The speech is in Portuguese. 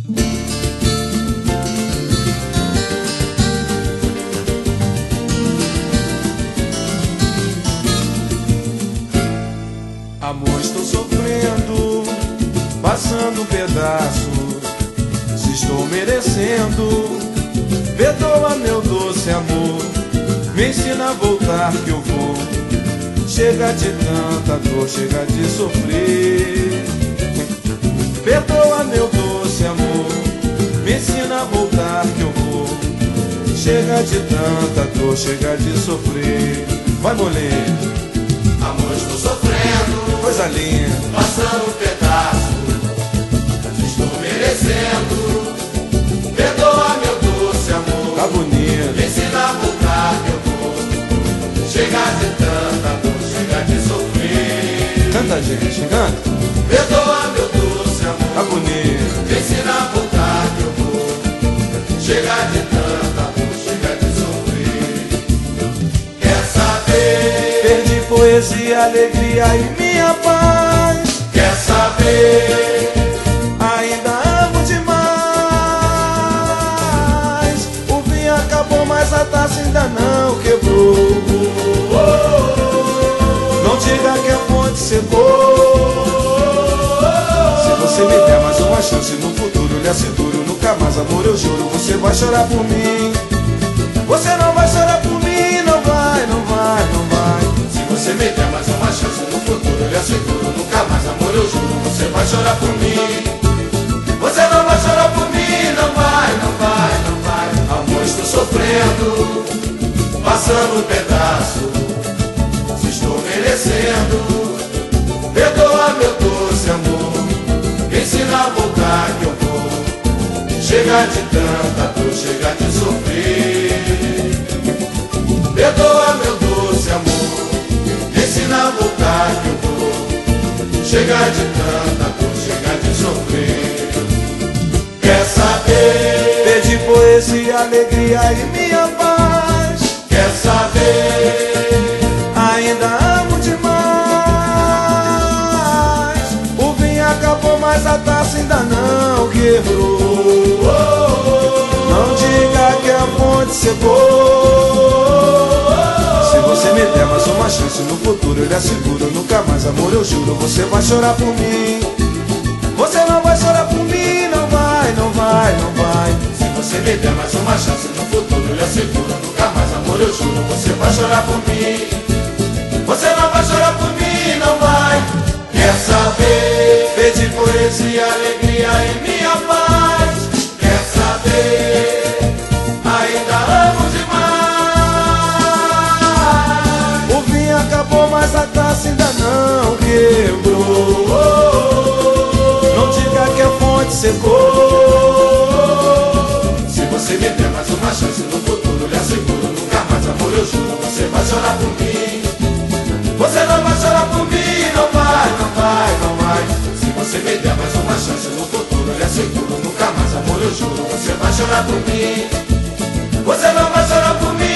Amor, estou sofrendo, passando um pedaço. Se estou merecendo, perdoa meu doce amor. Me ensina a voltar que eu vou. Chega de tanta dor, chega de sofrer. Perdoa meu doce amor. Me ensina a voltar que eu vou. Chega de tanta dor, chega de sofrer. Vai, mulher. Amor, estou sofrendo, Coisa linda, passando um pedaço. Estou merecendo, perdoa meu doce amor. tá bonito. Me ensina a voltar que eu vou. Chega de tanta dor, chega de sofrer. Canta, gente, canta. Perdoa meu doce Tá amor. bonito. Me ensina a voltar que eu vou. Chega de tanta dor, chega de sofrer. Quer saber? Perdi poesia, alegria e minha paz. Quer saber? Ainda amo demais. O vinho acabou, mas a taça ainda não quebrou. Não diga que a fonte secou. Se você me der mais uma chance no futuro, lhe asseguro, nunca mais, amor, eu juro, você vai chorar por mim. Você não vai chorar por mim, não vai, não vai, não vai. Se você me der mais uma chance no futuro, eu lhe asseguro, nunca mais, amor, eu juro, você vai chorar por mim. Você não vai chorar por mim, não vai, não vai, não vai. Amor, estou sofrendo, passando um pedaço. Se estou merecendo, perdoa meu doce amor. Me ensina a voltar que eu vou. Chega de tanta dor, chega de sofrer. Perdoa meu doce amor. Me ensina a voltar que eu vou. Chega de tanta dor, chega de sofrer. Quer saber? Perdi poesia, alegria e minha paz. Quer saber? Ainda amo demais. O vinho acabou, mas a taça ainda não quebrou. Não diga que a fonte secou. Se você me der mais uma chance no futuro, eu lhe asseguro, nunca mais, amor, eu juro, você vai chorar por mim. Você não vai chorar por mim, não vai, não vai, não vai. Se você me der mais uma chance no futuro, eu lhe asseguro, nunca mais, amor, eu juro, você vai chorar por mim. Você não vai chorar por mim, não vai. Quer saber? Perdi poesia, Alegria em minha paz. Quer saber? Ainda amo demais. o vinho acabou, mas a taça ainda não quebrou. Não diga que a fonte secou. Se você me der mais uma chance no futuro, eu lhe asseguro, nunca mais, amor, eu juro, você vai chorar por mim. Você não vai chorar por mim, não vai, não vai, não vai. Se você me der mais uma chance no futuro, eu lhe asseguro, nunca mais, amor, eu juro, você vai chorar por mim. Você não vai chorar por mim.